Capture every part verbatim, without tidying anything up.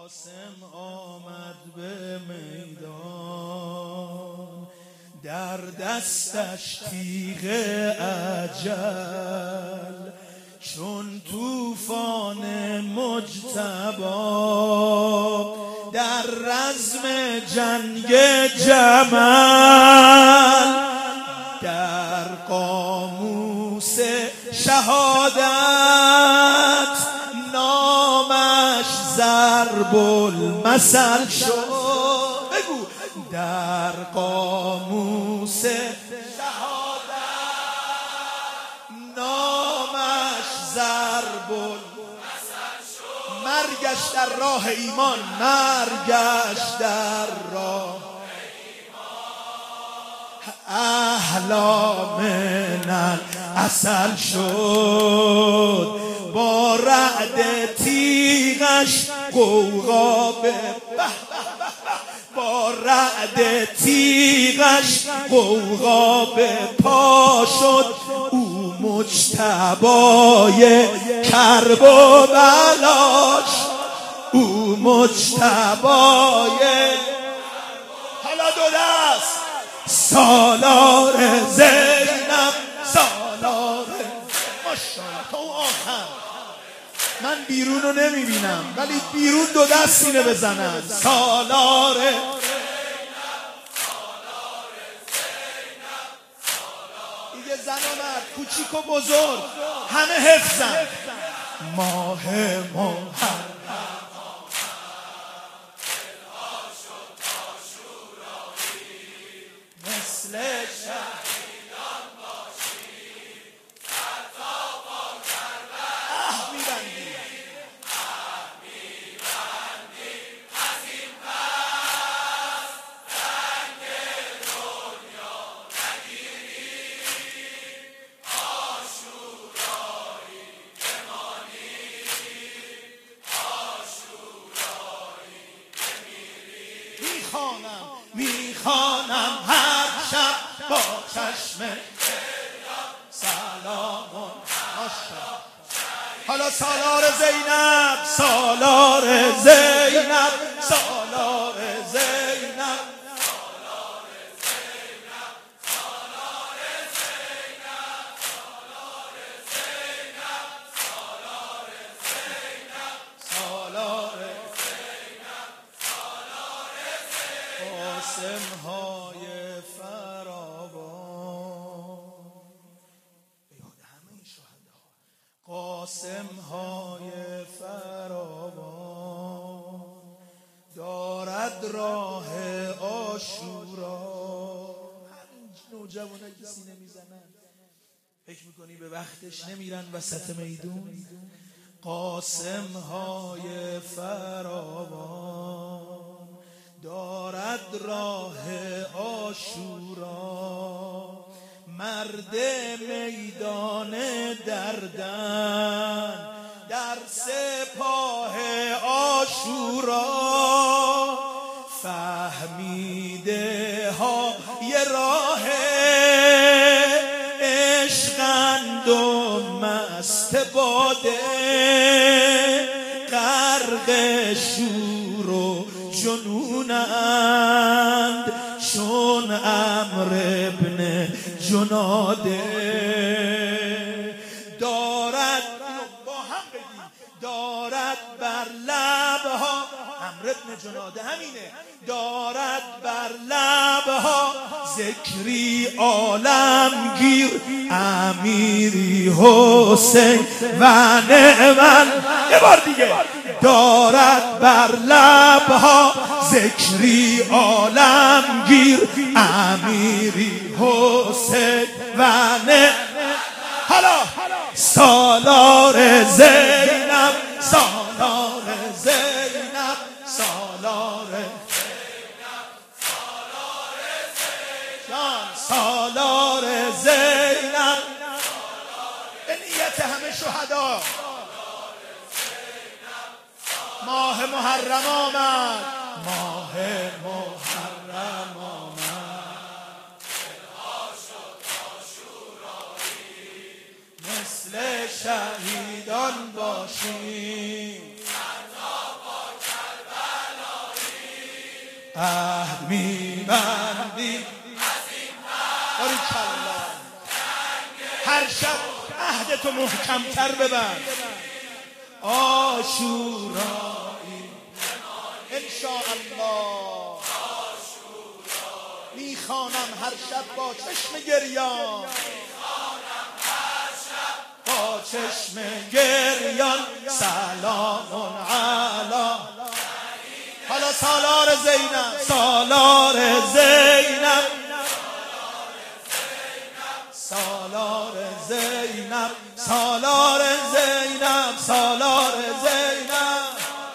قاسم آمد به میدان، در دستش تیغ اجل، چون طوفان مجتبی در رزم جنگ جمل، در قاموس شهادت نامش ضرب المثل شد. بگو در قاموس شهادت نامش ضرب المثل شد. مرگش در راه ایمان، مرگش در راه احلا من اصل شد. با رعد تیغش غوغا به با رعد تیغش غوغا به پا شد. او مجتبای کرب و بلاش، او مجتبای حالا دو دست سالار زینب، سالار ماشاءالله. تا اون آخر من بیرون رو نمیبینم، ولی بیرون دو دست اینه بزنن. سالار دیگه، زن و مرد، کوچیک و بزرگ همه حفظن. ماه محرم مثل شهیدان باشی، سر تا پا کربلا اه میبندی اه میبندی. از این پس رنگ دنیا نگیری، آشورایی بمانی، آشورایی بمیری. میخوانم میخوانم هر شب با چشم سلامون ماشا. حالا سالار زینب، سالار زینب، سالار زینب، سالار زینب، سالار زینب، سالار زینب، سالار زینب، سالار زینب، سالار زینب. قاسم های فراوان یاد همه این شهدا، قاسم های فراوان دارد راه عاشورا. همین نوجوانایی که سینه میزنن فکر میکنی به وقتش نمیرن وسط میدون؟ قاسم های فراوان دارد راه عاشورا، مرد میدان دردن در سپاه عاشورا. فهمیده ها یه راه عشقند و مست باده، غرق شور و جنونند چون عمرو ابن جناده. دارد با هم بگیم، دارد بر لبها عمرو ابن جناده همینه، دارد بر لبها ذکری عالمگیر، امیری حسین و نعمل. یه بار دیگه دارد بر لبها ذکری عالمگیر، امیری حسین و نعمل. حالا سالار زینب، سالار زینب، سالار زینب، سالار زینب، سالار زینب. به نیت همه شهدا ماه محرم آمد، ماه محرم آمد. دلها شد عاشورایی، مثل شهیدان باشیم، سر تا پا کربلا عهد میبندیم باریکلا هر شب عهدتو محکمتر ببند عاشورایی انشاءالله میخوانم هر شب با چشم گریان با چشم گریان سلام علی حالا سالار زینب سالار زینب سالار زینب سالار زینب سالار زینب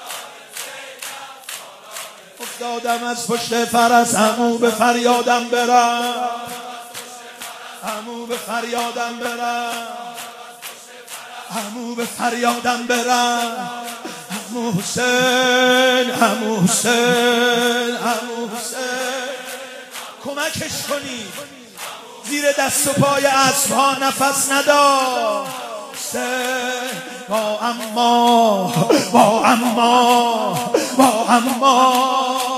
افتادم از پشت فرس عمو به فریادم برم عمو به فریادم برم عمو به فریادم برم عمو حسین عمو حسین عمو حسین کمکش کنید زیر دست و پای اسب‌ها نفس ندار حسین با اما با اما با اما